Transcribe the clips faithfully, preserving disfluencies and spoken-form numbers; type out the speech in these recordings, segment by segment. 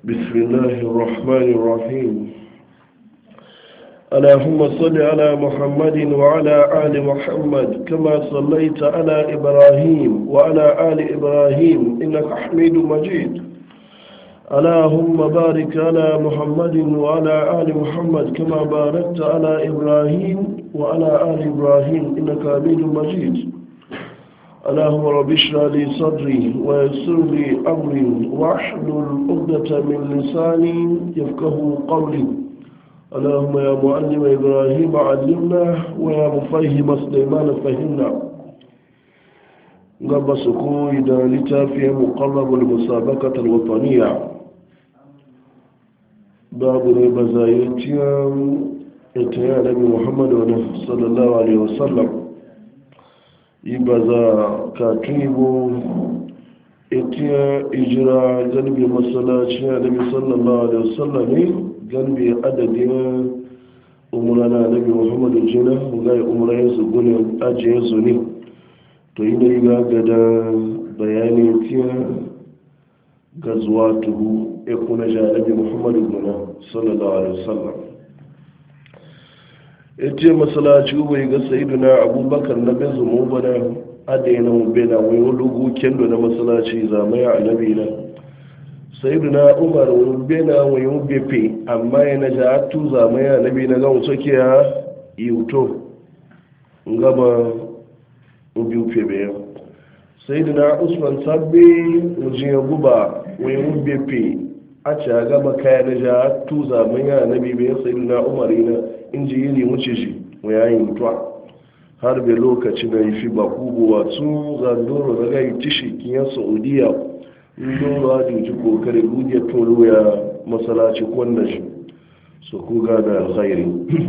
بسم الله الرحمن الرحيم. اللهم صل على محمد وعلى آل محمد كما صليت على إبراهيم وعلى آل إبراهيم إنك حميد مجيد. اللهم بارك على محمد وعلى آل محمد كما باركت على إبراهيم وعلى آل إبراهيم إنك حميد مجيد. اللهم رب اشرح لي صدري ويسر لي امري واحلل عقدة من لساني يفقهوا قولي. اللهم يا معلم ابراهيم علمنا ويا مفهم سليمان فهمنا. غب سكوي دالتا في مقرب المسابقة الوطنية باب بزايتيا اتيا نبي محمد صلى الله عليه وسلم ibaza katibu itiya ijira ganbi masallaci nabi sallallahu alaihi wasallam ganbi adadin umrana nabi muhammadu jina ga umrayen su gunin ajiye su ne to ina yi gada bayani itiya gazuwa tuhu ekuna ja nabi muhammadu jina sallallahu alaihi wasallam ita masalaci bai ga sayiduna abubakar na bin zumu bana adina bena wani lugu kendo na masalaci zamaya annabi na sayiduna umar bena wani bepe amma yana ja atu zamaya annabi na gan soke ya yuto ngaba ubi upe be sayiduna usman sabbi ujin guba wani bepe a ci ga makaya na ja atu zamaya annabi be sayiduna umar ina inji yiri wuce shi mu yayin mutuwa har bai lokaci da yi fi bakubu wasu zandoro daga yi tishi kiyan saudiya ndoro a jinci kokari gudiya tolo ya masalaci kwanda shi su kuga da alkhairi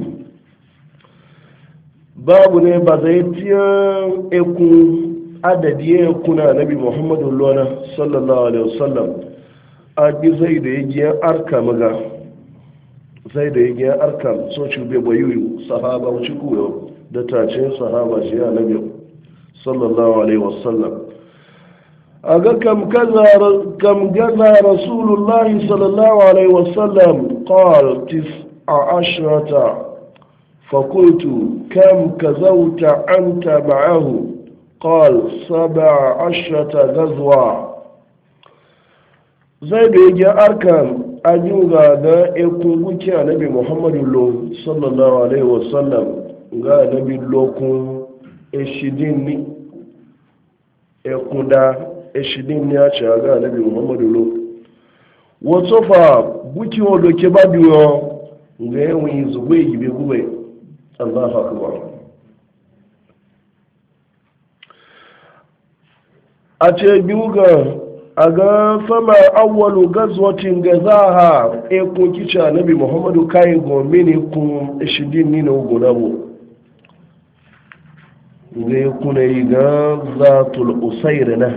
babu ne ba zai tiya ekun adadi ya kuna nabi muhammadu lona sallallahu alaihi wasallam a bi zai da ya giyan arka maga sai da yake arkan so cube bayuyu sahaba wuce kuyo da tace sahaba shi ya nabi sallallahu alaihi wasallam aga kam kaza kam gaza rasulullah sallallahu alaihi wasallam qal tis'a ashrata faqultu kam kazawta anta ma'ahu qal sab'a ashrata ghazwa zai da yake arkan ajinga ga ekunguki a nabi muhammadu lo sallallahu alaihi wasallam ga nabi lokun eshidin ni ekunda eshidin ni a ce ga nabi muhammadu lo wato fa buki wadda ke ba biyo ga yawon zugbe gibe gube allahu akbar a ce biyu ga a ga fama awwalu gazwatin gazaha e kun kica nabi muhammadu kayan gome ne kun ishidin ni na ugunabu ga ya kuna yi ga zatul usair na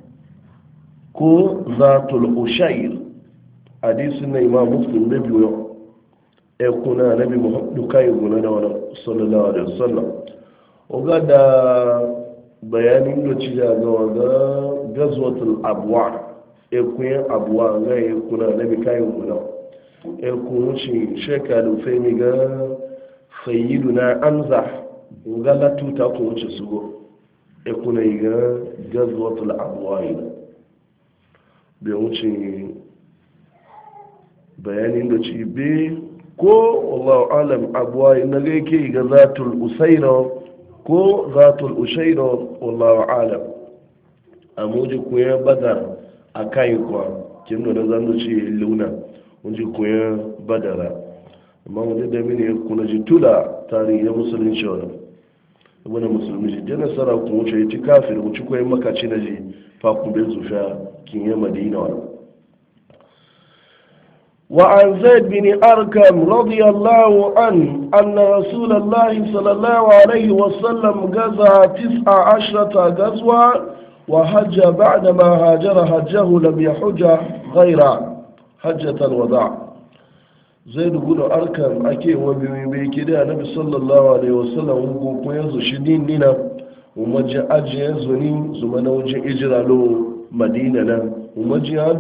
ko zatul ushair hadisun na imam muslim na biyu e kuna nabi muhammadu kayan gona da wani sallallahu alaihi wasallam oga da bayanin da ci ga waga gazwatul abuwa ekuyen abuwa ga ekuna na bikayin guda ekun wuce shekaru femi ga fayidu na amza ga latuta kun wuce su ekuna yi ga gazwatul abuwa yi bai wuce bayanin da ci be ko wallahu alam abuwa na ga yake ga zatul usaira ko zatul ushaira wallahu alam a muji kuya badar a kayi kuwa kin da zan ce luna muji kuya badara amma wani da mini ya kuna ji tula tarihi ya musulunci wani wani musulmi ji dana sara kun wuce ya ci kafir wuce kuwa makaci na ji fakun bin zufiya kin yi madina wani وعن زيد بن أركم رضي الله عنه أن رسول الله صلى الله عليه وسلم غزا تسع عشرة غزوة وحج بعدما هاجر حجه لم يحج غير حجة الوداع زيد بن أركم أكي وبيبي كده النبي صلى الله عليه وسلم وقوم ينزو شدين لنا ومجي أجي ينزوني زمنا وجي إجرى له مدينة ومجي